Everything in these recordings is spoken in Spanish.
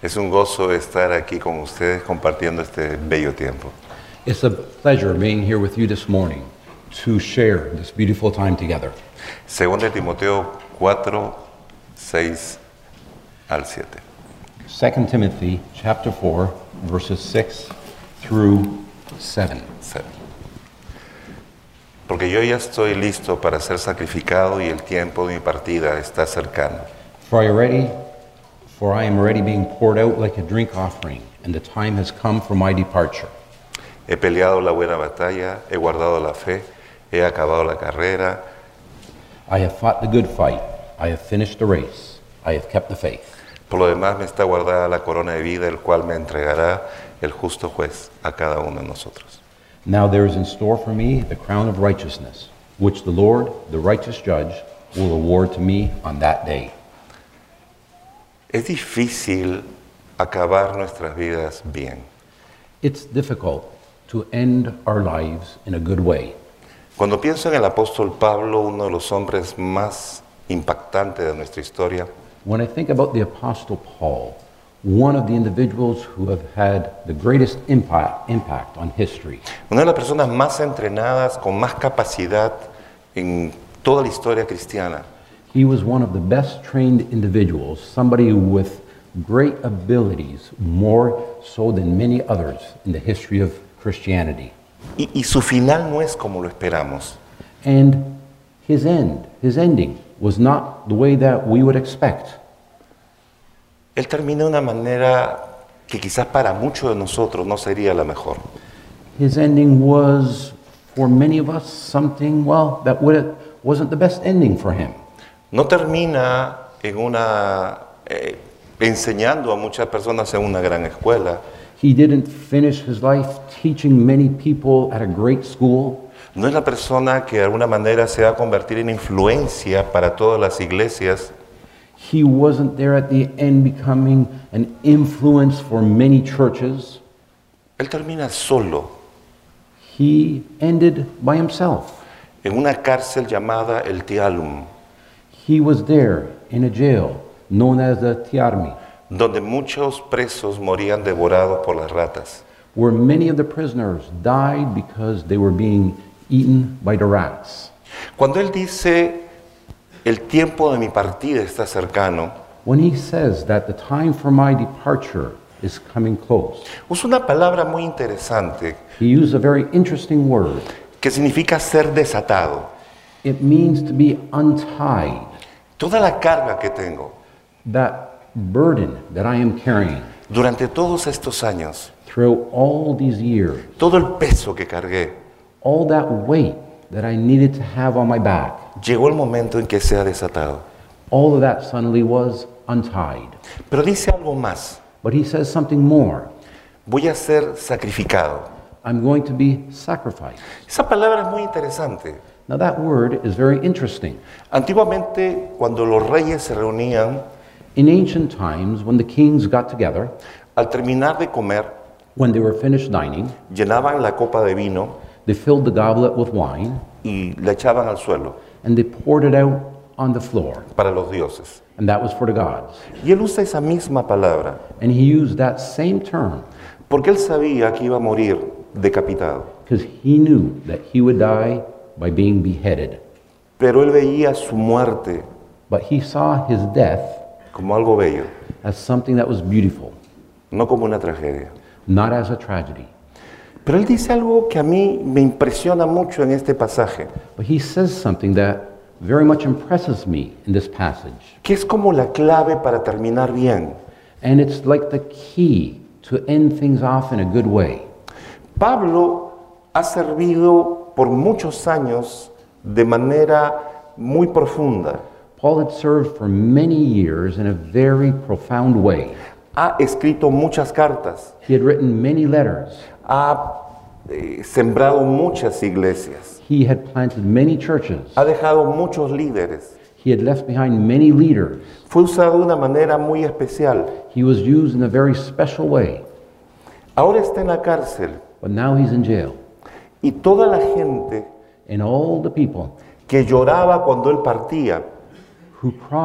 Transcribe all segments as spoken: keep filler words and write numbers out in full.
Es un gozo estar aquí con ustedes compartiendo este bello tiempo. It's a pleasure being here with you this morning to share this beautiful time together. Segunda de Timoteo cuatro, seis al siete. Second Timothy chapter four, verses six through seven. Seven. Porque yo ya estoy listo para ser sacrificado y el tiempo de mi partida está cercano. For I already, for I am already being poured out like a drink offering, and the time has come for my departure. He peleado la buena batalla, he guardado la fe, he acabado la carrera, I have fought the good fight, I have finished the race, I have kept the faith. por lo demás me está guardada la corona de vida, el cual me entregará el justo juez a cada uno de nosotros. Now there is in store for me the crown of righteousness, which the Lord, the righteous judge, will award to me on that day. Es difícil acabar nuestras vidas bien. It's difficult to end our lives in a good way. Cuando pienso en el apóstol Pablo, uno de los hombres más impactantes de nuestra historia, When I think about the Apostle Paul, one of the individuals who have had the greatest impact, impact on history, una de las personas más entrenadas, con más capacidad en toda la historia cristiana, he was one of the best trained individuals, somebody with great abilities, more so than many others in the history of Christianity. y, y su final no es como lo esperamos. And his end, his ending, was not the way that we would expect. Él terminó de una manera que quizás para muchos de nosotros no sería la mejor. His ending was, for many of us, something, well, that would, wasn't the best ending for him. No termina en una, eh, enseñando a muchas personas en una gran escuela. He didn't finish his life teaching many people at a great school. No es la persona que de alguna manera se va a convertir en influencia para todas las iglesias. He wasn't there at the end becoming an influence for many churches. Él termina solo He ended by himself. en una cárcel llamada el Tialum, He was there in a jail known as the Tiarmi, donde muchos presos morían devorados por las ratas. where many of the prisoners died because they were being eaten by the rats. Cuando él dice, el tiempo de mi partida está cercano, When he says that the time for my departure is coming close, usa una palabra muy interesante he used a very interesting word. que significa ser desatado. It means to be untied. Toda la carga que tengo That burden that I am carrying durante todos estos años, through all these years, todo el peso que cargué, all that weight that I needed to have on my back, llegó el momento en que sea desatado. all of that suddenly was untied. Pero dice algo más, But he says something more. voy a ser sacrificado. I'm going to be sacrificed. Esa palabra es muy interesante. Now that word is very interesting. Antiguamente, cuando los reyes se reunían, In ancient times, when the kings got together, al terminar de comer, when they were finished dining, llenaban la copa de vino they filled the goblet with wine y la echaban al suelo and they poured it out on the floor. para los dioses. And that was for the gods. Y él usa esa misma palabra And he used that same term porque él sabía que iba a morir decapitado. because he knew that he would die by being beheaded. Pero él veía su muerte But he saw his death como algo bello, as something that was beautiful, no como una tragedia. not as a tragedy. Pero él dice algo que a mí me impresiona mucho en este pasaje, But he says something that very much impresses me in this passage. que es como la clave para terminar bien. And it's like the key to end things off in a good way. Pablo ha servido por muchos años de manera muy profunda. Paul had served for many years in a very profound way. Ha escrito muchas cartas, He had written many letters. ha eh, sembrado muchas iglesias, He had planted many churches. ha dejado muchos líderes. He had left behind many leaders. Fue usado de una manera muy especial. He was used in a very special way. Ahora está en la cárcel But now he's in jail. y toda la gente And all the people que lloraba cuando él partía, who cried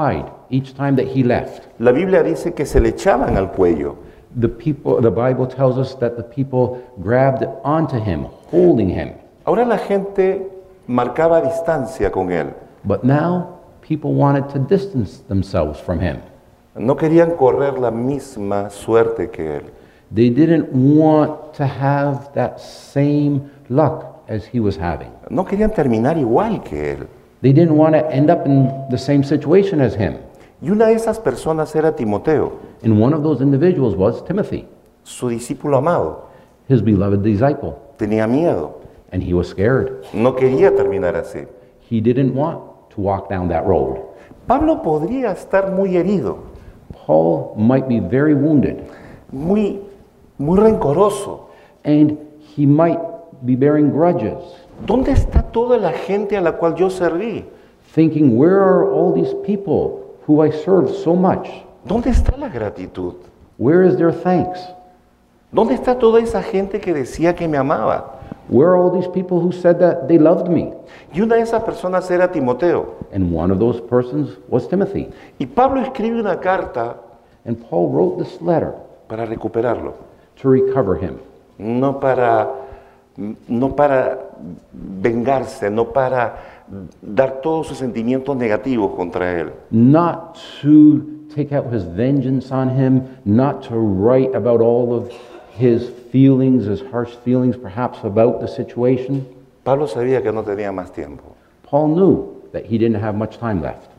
each time that he left. La Biblia dice que se le echaban al cuello. The people, the Bible tells us that the people grabbed onto him, holding him. Ahora la gente marcaba distancia con él. But now people wanted to distance themselves from him. No querían correr la misma suerte que él. They didn't want to have that same luck as he was having. No querían terminar igual que él. They didn't want to end up in the same situation as him. Y una de esas personas era Timoteo, And one of those individuals was Timothy, su discípulo amado. his beloved disciple. Tenía miedo. And he was scared. No quería terminar así. He didn't want to walk down that road. Pablo podría estar muy herido, Paul might be very wounded, muy, muy rencoroso. and he might be bearing grudges, ¿Dónde está toda la gente a la cual yo serví? thinking, where are all these people who I served so much? ¿Dónde está la gratitud? Where is their thanks? ¿Dónde está toda esa gente que decía que me amaba? Where are all these people who said that they loved me? Y una de esas personas era Timoteo. And one of those persons was Timothy. Y Pablo escribe una carta And Paul wrote this letter para recuperarlo, to recover him, no para, no para vengarse, no para dar todos sus sentimientos negativos contra él, not to take out his vengeance on him, not to write about all of his feelings, his harsh feelings perhaps about the situation. Pablo sabía que no tenía más tiempo. Paul knew that he didn't have much time left.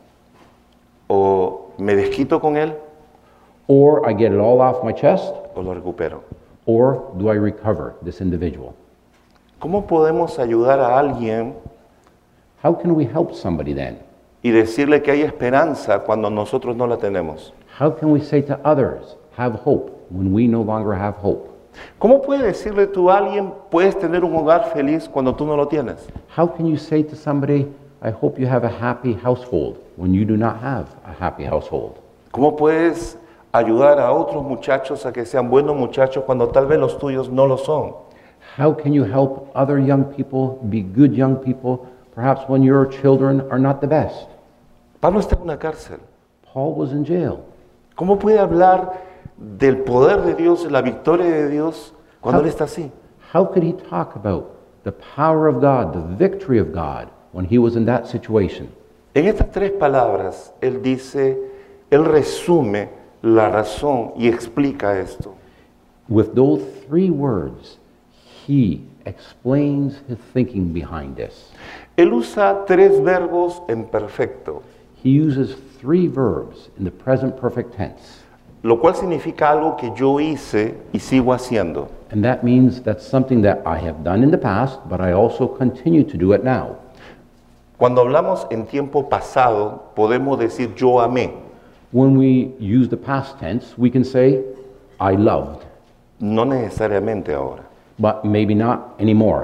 O me desquito con él Or I get it all off my chest, o lo recupero. or do I recover this individual? ¿Cómo podemos ayudar a alguien How can we help somebody then? y decirle que hay esperanza cuando nosotros no la tenemos? How can we say to others, have hope, when we no longer have hope? ¿Cómo puedes decirle tú a alguien, puedes tener un hogar feliz cuando tú no lo tienes? How can you say to somebody, I hope you have a happy household, when you do not have a happy household? ¿Cómo puedes ayudar a otros muchachos a que sean buenos muchachos cuando tal vez los tuyos no lo son? How can you help other young people be good young people, perhaps when your children are not the best? Pablo está en una cárcel. Paul was in jail. ¿Cómo puede hablar del poder de Dios, de la victoria de Dios, cuando él está así? How could he talk about the power of God, the victory of God, when he was in that situation? En estas tres palabras, él dice, él resume la razón y explica esto. With those three words, he explains his thinking behind this. Él usa tres verbos en perfecto, He uses three verbs in the present perfect tense, lo cual significa algo que yo hice y sigo haciendo. and that means that's something that I have done in the past, but I also continue to do it now. Cuando hablamos en tiempo pasado, podemos decir yo amé. When we use the past tense, we can say, I loved, No necesariamente ahora. but maybe not anymore.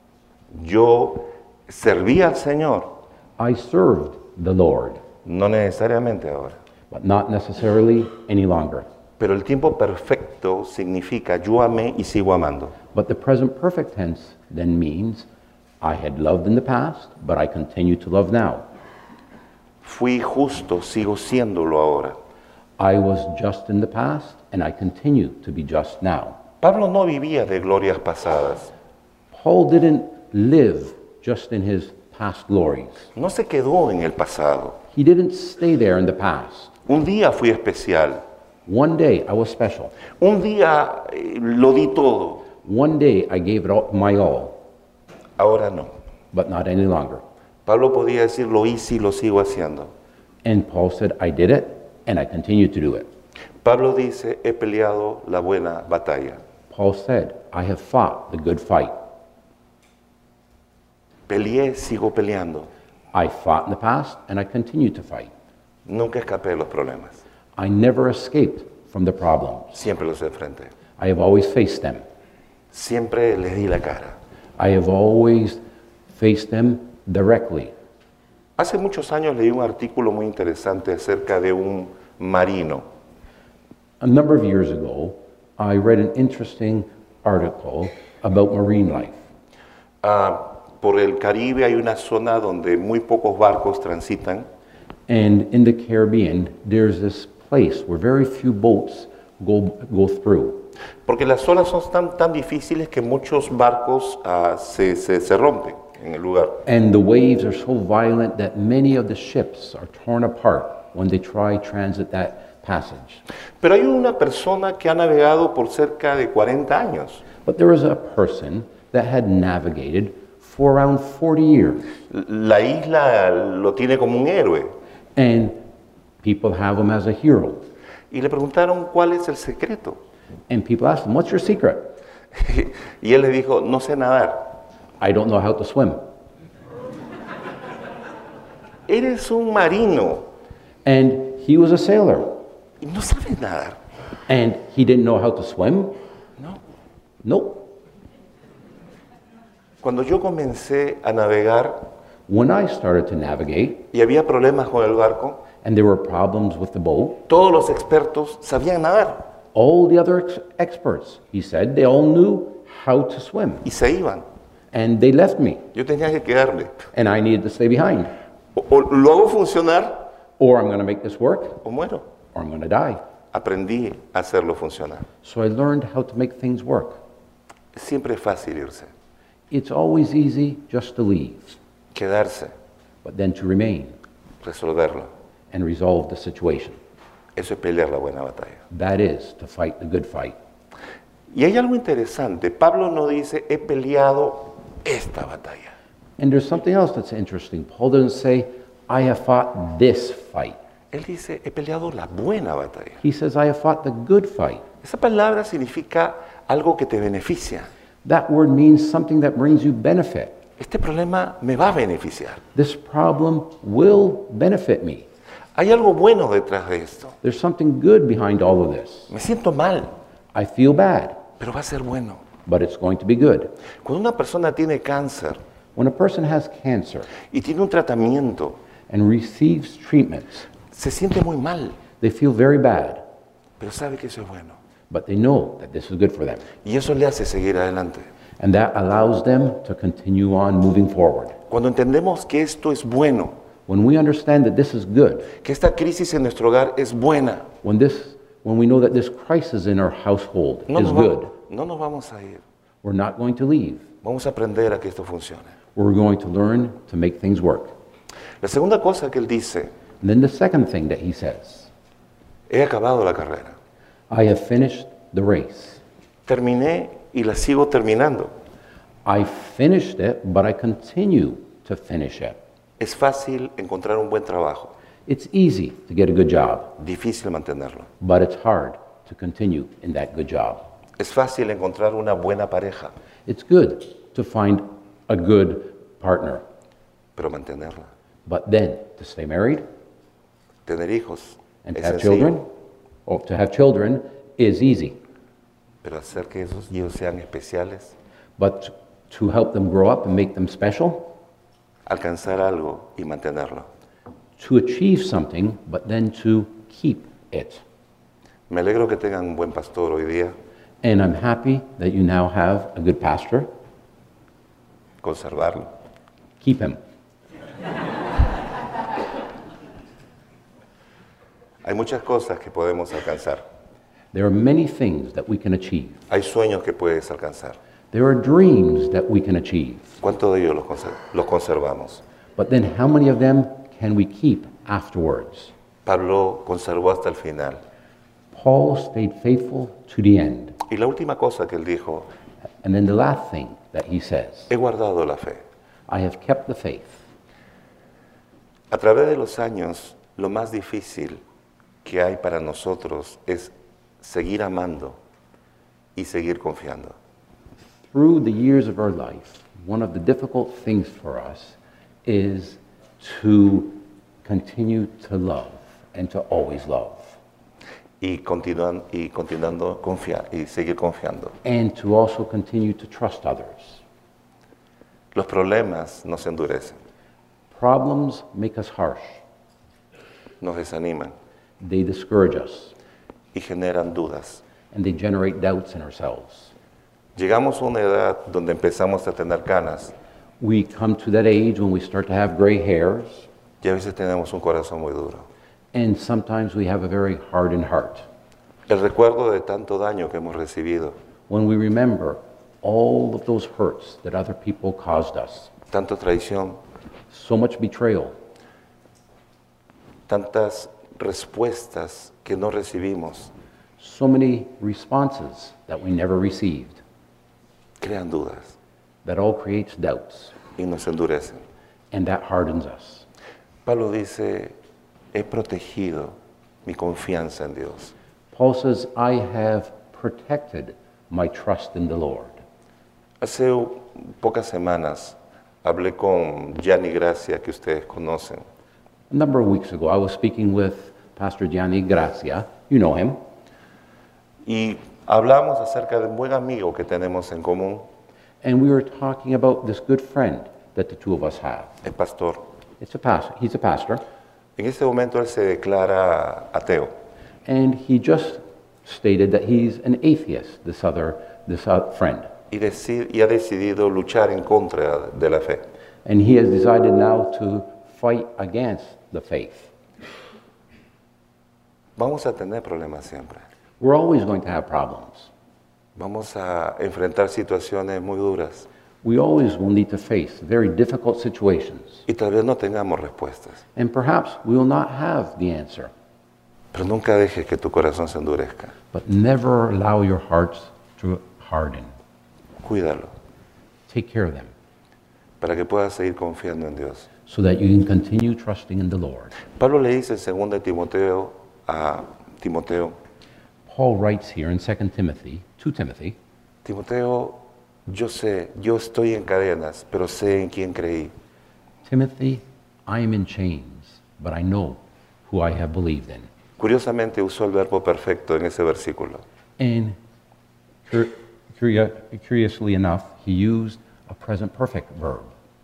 Yo serví al Señor, I served the Lord, no necesariamente ahora. but not necessarily any longer. Pero el tiempo perfecto significa yo amé y sigo amando. But the present perfect tense then means I had loved in the past, but I continue to love now. Fui justo, sigo siéndolo ahora. I was just in the past, and I continue to be just now. Pablo no vivía de glorias pasadas. Paul didn't live just in his past glories. No se quedó en el pasado. He didn't stay there in the past. Un día fui especial. One day I was special. Un día eh, lo di todo. One day I gave it all, my all, Ahora no. but not any longer. Pablo podía decir lo hice y lo sigo haciendo. And Paul said, I did it, and I continue to do it. Pablo dice, he peleado la buena batalla. Paul said, I have fought the good fight. Peleé, sigo peleando. I fought in the past, and I continue to fight. Nunca escapé de los problemas. I never escaped from the problems. Siempre los enfrenté. I have always faced them. Siempre les di la cara. I have always faced them directly. Hace muchos años leí un artículo muy interesante acerca de un marino. A number of years ago, I read an interesting article about marine life. Ah, por el Caribe hay una zona donde muy pocos barcos transitan. And in the Caribbean, there's this place where very few boats go, go through. Porque las olas son tan, tan difíciles que muchos barcos uh, se, se, se rompen en el lugar. And the waves are so violent that many of the ships are torn apart when they try transit that passage. Pero hay una persona que ha navegado por cerca de cuarenta años. But there was a person that had navigated for around forty years. La isla lo tiene como un héroe. And people have him as a hero. Y le preguntaron cuál es el secreto. And people ask him, what's your secret? Y él le dijo, no sé nadar. I don't know how to swim. Eres un marino And he was a sailor. y no sabes nadar. And he didn't know how to swim? No. Nope. Cuando yo comencé a navegar When I started to navigate, y había problemas con el barco, and there were problems with the boat, todos los expertos sabían nadar all the other ex- experts, he said, they all knew how to swim. y se iban. And they left me, Yo tenía que quedarme. and I needed to stay behind. O, o lo hago funcionar Or I'm going to make this work, o muero. or I'm going to die. Aprendí a hacerlo funcionar. So I learned how to make things work. Siempre es fácil irse, It's always easy just to leave, quedarse, but then to remain resolverlo. and resolve the situation. Eso es pelear la buena batalla. That is to fight the good fight. Y hay algo interesante. Pablo no dice, he peleado esta batalla. And there's something else that's interesting. Paul doesn't say, I have fought this fight. Él dice, he peleado la buena batalla. He says, I have fought the good fight. Esa palabra significa algo que te beneficia. That word means something that brings you benefit. Este problema me va a beneficiar. This problem will benefit me. Hay algo bueno detrás de esto. There's something good behind all of this. Me siento mal, I feel bad, pero va a ser bueno. but it's going to be good. Cuando una persona tiene cáncer When a person has cancer y tiene un tratamiento, and receives treatments, se siente muy mal, they feel very bad, pero sabe que eso es bueno. but they know that this is good for them. Y eso le hace seguir adelante. And that allows them to continue on moving forward. Cuando entendemos que esto es bueno, When we understand that this is good, que esta crisis en nuestro hogar es buena, when this when we know that this crisis in our household no is nos, va- good, no nos vamos a ir. we're not going to leave. Vamos a aprender a que esto funcione. We're going to learn to make things work. La segunda cosa que él dice, And then the second thing that he says, he acabado la carrera. I have finished the race. Terminé y la sigo terminando. I finished it, but I continue to finish it. Es fácil encontrar un buen trabajo, It's easy to get a good job, difícil mantenerlo. but it's hard to continue in that good job. Es fácil encontrar una buena pareja, It's good to find a good partner, pero mantenerla, but then to stay married tener hijos, and to es have sencillo, children, or to have children is easy, pero hacer que esos hijos sean especiales, but to help them grow up and make them special, alcanzar algo y mantenerlo. to achieve something, but then to keep it. Me alegro que tengan un buen pastor hoy día, And I'm happy that you now have a good pastor. conservarlo. Keep him. Hay muchas cosas que podemos alcanzar, There are many things that we can achieve. hay sueños que puedes alcanzar. There are dreams that we can achieve. ¿Cuántos de ellos los, conser- los conservamos? But then how many of them can we keep afterwards? Pablo conservó hasta el final. Paul stayed faithful to the end. Y la última cosa que él dijo, And then the last thing that he says, he guardado la fe. I have kept the faith. A través de los años, lo más difícil que hay para nosotros es seguir amando y seguir confiando. Through the years of our life, one of the difficult things for us is to continue to love and to always love. Y, continúan, y continuando confiar y seguir confiando. And to also continue to trust others. Los problemas nos endurecen, Problems make us harsh. nos desaniman They discourage us. y generan dudas. And they generate doubts in ourselves. Llegamos a una edad donde empezamos a tener canas We come to that age when we start to have gray hairs, Y a veces tenemos un corazón muy duro. And sometimes we have a very hardened heart. El recuerdo de tanto daño que hemos recibido, When we remember all of those hurts that other people caused us, tanta traición, so much betrayal, tantas respuestas que no recibimos, so many responses that we never received, crean dudas that all creates doubts, y nos endurecen. and that hardens us. Pablo dice, he protegido mi confianza en Dios. Paul says, I have protected my trust in the Lord. Hace u- pocas semanas hablé con Gianni Gracia, que ustedes conocen, A number of weeks ago, I was speaking with Pastor Gianni Grazia. You know him. y hablamos acerca de un buen amigo que tenemos en común, And we were talking about this good friend that the two of us have. el pastor. It's a pastor. He's a pastor. En este momento él se declara ateo. And he just stated that he's an atheist, this other, this uh, friend. Y, deci- y ha decidido luchar en contra de la fe. And he has decided now to fight against the faith. Vamos a tener problemas siempre. We're always going to have problems. Vamos a enfrentar situaciones muy duras We always will need to face very difficult situations. y tal vez no tengamos respuestas. And perhaps we will not have the answer. Pero nunca dejes que tu corazón se endurezca. But never allow your hearts to harden. Cuídalo Take care of them para que puedas seguir confiando en Dios. so that you can continue trusting in the Lord. Pablo le dice en segunda de Timoteo a Timoteo, Paul writes here in Second Timothy, to Timothy, Timoteo, yo sé, yo estoy en cadenas, pero sé en quién creí. Timothy, I am in chains, but I know who I have believed in. Curiosamente usó el verbo perfecto en ese versículo. And cur- curio- curiously enough, he used a present perfect verb.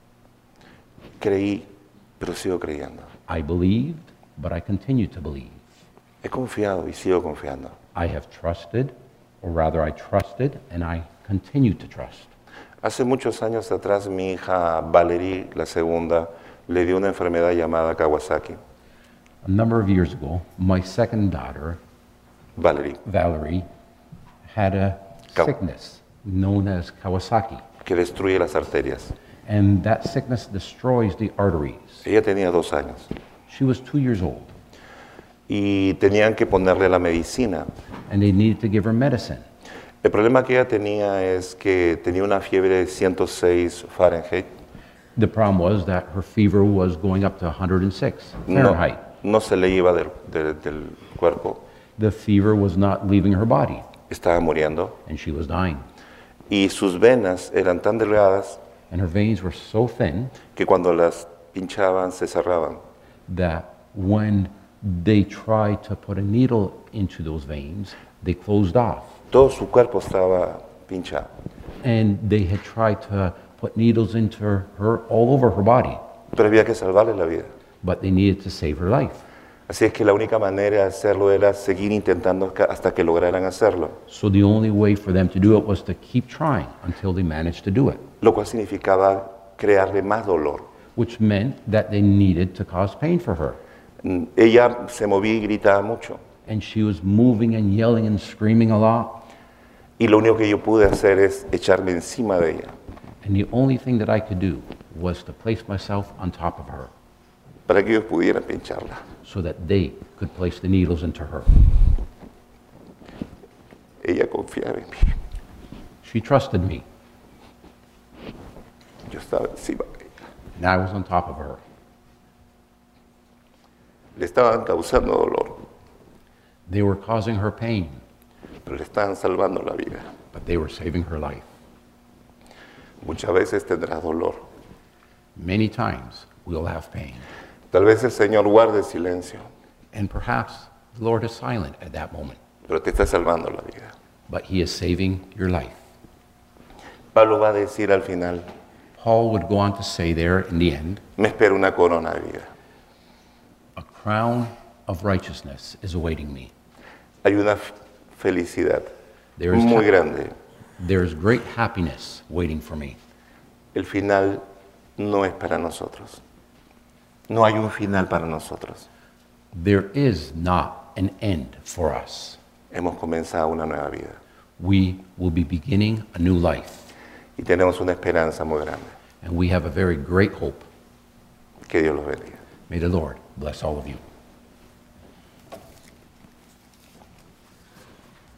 Creí, pero sigo creyendo. I believed, but I continue to believe. He confiado y sigo confiando. I have trusted, or rather I trusted, and I continue to trust. Hace muchos años atrás mi hija Valerie, la segunda, le dio una enfermedad llamada Kawasaki. A number of years ago, my second daughter, Valerie, Valerie, had a Kaw- sickness known as Kawasaki. que destruye las arterias. And that sickness destroys the arteries. Ella tenía dos años She was two years old, y tenían que ponerle la medicina. and they needed to give her medicine. El problema que ella tenía es que tenía una fiebre de ciento seis Fahrenheit. The problem was that her fever was going up to one hundred six No, Fahrenheit. no se le iba del, del- del cuerpo. The fever was not leaving her body, Estaba muriendo. and she was dying. Y sus venas eran tan delgadas And her veins were so thin que cuando las pinchaban se cerraban. that when they tried to put a needle into those veins, they closed off. Todo su cuerpo estaba pinchado. And they had tried to put needles into her all over her body, Pero había que salvarle la vida. but they needed to save her life. Así es que la única manera de hacerlo era seguir intentando ca- hasta que lograran hacerlo. So the only way for them to do it was to keep trying until they managed to do it, Lo cual significaba crearle más dolor. which meant that they needed to cause pain for her. Mm, Ella se movía y gritaba mucho. And she was moving and yelling and screaming a lot. Y lo único que yo pude hacer es echarme encima de ella And the only thing that I could do was to place myself on top of her para que ellos pudieran pincharla. so that they could place the needles into her. Ella confiaba en mí. She trusted me, Yo estaba encima de ella. and I was on top of her. Le estaban causando dolor, They were causing her pain, pero le estaban salvando la vida. but they were saving her life. Muchas veces tendrás dolor. Many times we'll have pain, Tal vez el Señor guarde silencio, and perhaps the Lord is silent at that moment, pero te está salvando la vida. but He is saving your life. Pablo va a decir al final, Paul would go on to say there in the end, me espera una corona de vida. a crown of righteousness is awaiting me. Hay una f- felicidad There is, muy hap- grande. there is great happiness waiting for me. El final no es para nosotros. No hay un final para nosotros. There is not an end for us. Hemos comenzado una nueva vida We will be beginning a new life, y tenemos una esperanza muy grande. and we have a very great hope. Que Dios los bendiga. May the Lord bless all of you.